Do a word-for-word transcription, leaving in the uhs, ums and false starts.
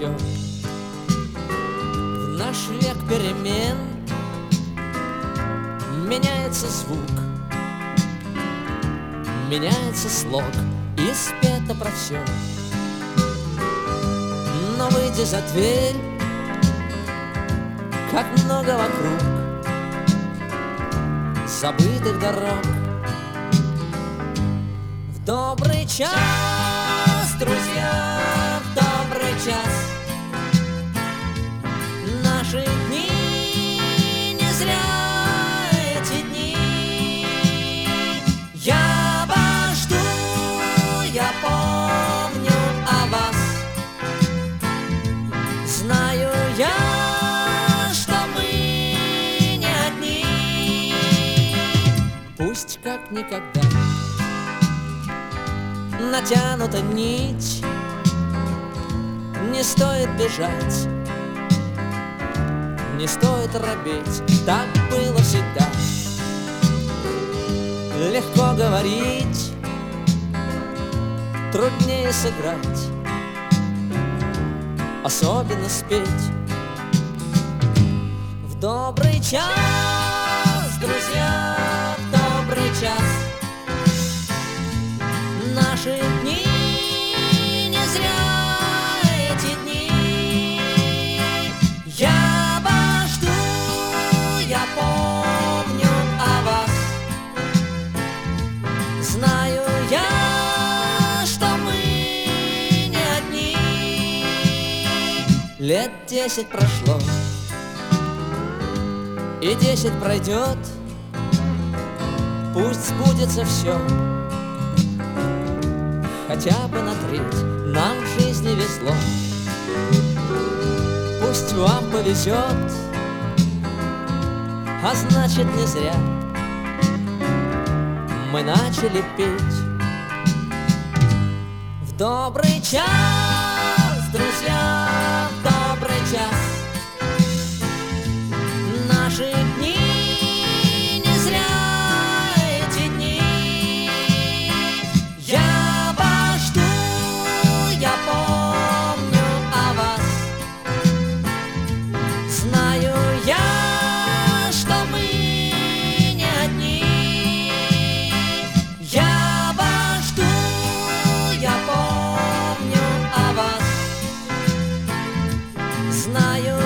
все. В наш век перемен меняется звук, меняется слог, и спето про все. Но выйди за дверь, как много вокруг забытых дорог. В добрый час, друзья, в добрый час. Наши дни не зря эти дни. Я вас жду, я помню о вас. Знаю я, что мы не одни. Пусть как никогда натянута нить, не стоит бежать, не стоит робеть, так было всегда. Легко говорить, труднее сыграть, особенно спеть. В добрый час, друзья, в добрый час. Наши дни не зря эти дни. Я вас жду, я помню о вас. Знаю я, что мы не одни. Лет десять прошло, и десять пройдет. Пусть сбудется все, хотя бы на треть нам в жизни везло. Пусть вам повезет, а значит не зря мы начали петь. В добрый час, друзья, в добрый час. Наши дни не зря эти дни. Я вас жду, я помню о вас. Знаю я, что мы не одни. Я вас жду, я помню о вас. Знаю